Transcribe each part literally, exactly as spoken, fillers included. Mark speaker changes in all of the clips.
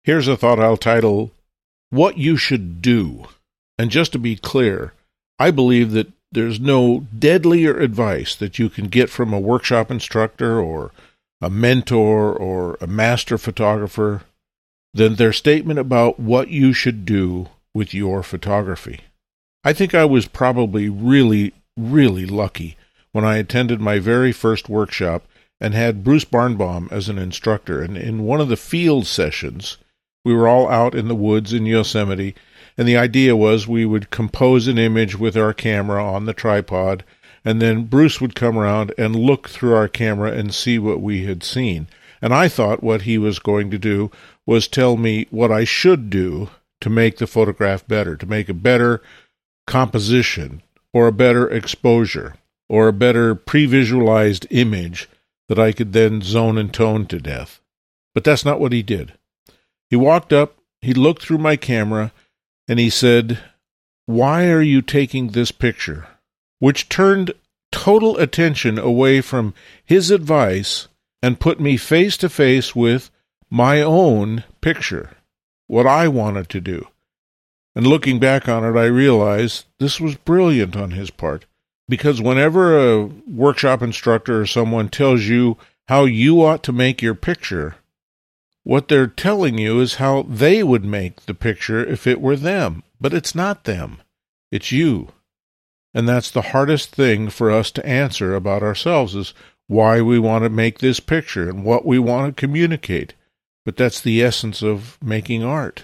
Speaker 1: Here's a thought I'll title, What You Should Do. And just to be clear, I believe that there's no deadlier advice that you can get from a workshop instructor or a mentor or a master photographer than their statement about what you should do with your photography. I think I was probably really, really lucky when I attended my very first workshop and had Bruce Barnbaum as an instructor. And in one of the field sessions, we were all out in the woods in Yosemite, and the idea was we would compose an image with our camera on the tripod, and then Bruce would come around and look through our camera and see what we had seen. And I thought what he was going to do was tell me what I should do to make the photograph better, to make a better composition, or a better exposure, or a better pre-visualized image that I could then zone and tone to death. But that's not what he did. He walked up, he looked through my camera, and he said, "Why are you taking this picture?" Which turned total attention away from his advice and put me face to face with my own picture, what I wanted to do. And looking back on it, I realized this was brilliant on his part, because whenever a workshop instructor or someone tells you how you ought to make your picture, what they're telling you is how they would make the picture if it were them. But it's not them. It's you. And that's the hardest thing for us to answer about ourselves, is why we want to make this picture and what we want to communicate. But that's the essence of making art.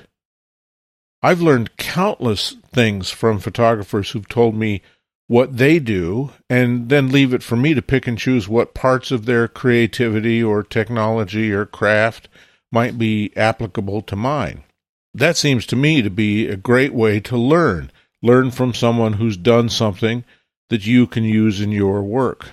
Speaker 1: I've learned countless things from photographers who've told me what they do, and then leave it for me to pick and choose what parts of their creativity or technology or craft might be applicable to mine. That seems to me to be a great way to learn. Learn from someone who's done something that you can use in your work.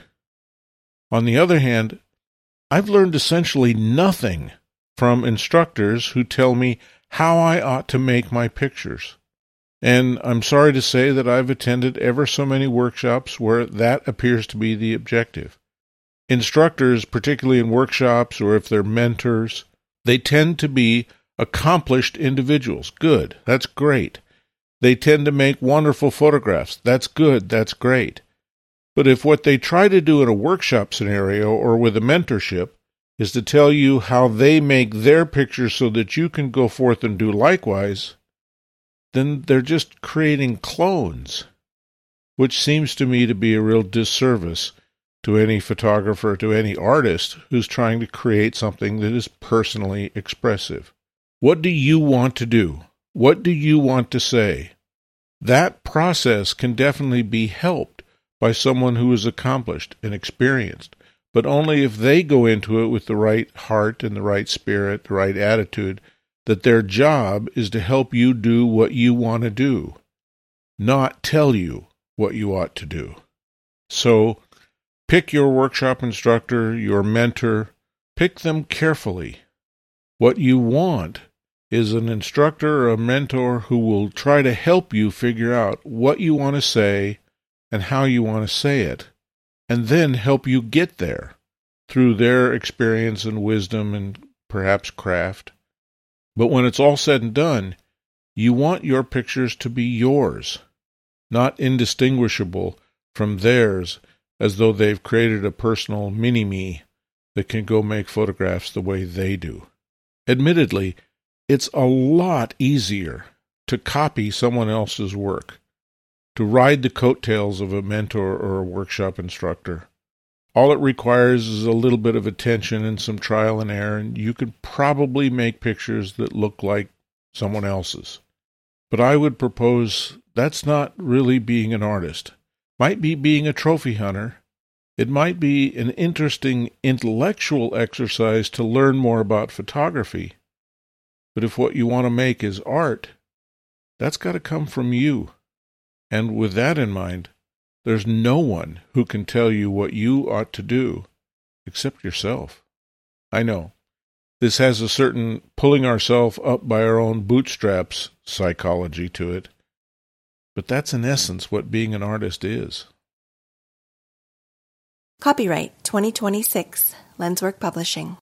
Speaker 1: On the other hand, I've learned essentially nothing from instructors who tell me how I ought to make my pictures. And I'm sorry to say that I've attended ever so many workshops where that appears to be the objective. Instructors, particularly in workshops or if they're mentors, they tend to be accomplished individuals. Good. That's great. They tend to make wonderful photographs. That's good. That's great. But if what they try to do in a workshop scenario or with a mentorship is to tell you how they make their pictures so that you can go forth and do likewise, then they're just creating clones, which seems to me to be a real disservice to any photographer, to any artist who's trying to create something that is personally expressive. What do you want to do? What do you want to say? That process can definitely be helped by someone who is accomplished and experienced, but only if they go into it with the right heart and the right spirit, the right attitude, that their job is to help you do what you want to do, not tell you what you ought to do. So, pick your workshop instructor, your mentor. Pick them carefully. What you want is an instructor or a mentor who will try to help you figure out what you want to say and how you want to say it, and then help you get there through their experience and wisdom and perhaps craft. But when it's all said and done, you want your pictures to be yours, not indistinguishable from theirs, as though they've created a personal mini-me that can go make photographs the way they do. Admittedly, it's a lot easier to copy someone else's work, to ride the coattails of a mentor or a workshop instructor. All it requires is a little bit of attention and some trial and error, and you could probably make pictures that look like someone else's. But I would propose that's not really being an artist. Might be being a trophy hunter. It might be an interesting intellectual exercise to learn more about photography. But if what you want to make is art, that's got to come from you. And with that in mind, there's no one who can tell you what you ought to do except yourself. I know. This has a certain pulling ourselves up by our own bootstraps psychology to it. But that's in essence what being an artist is.
Speaker 2: Copyright twenty twenty-six, Lenswork Publishing.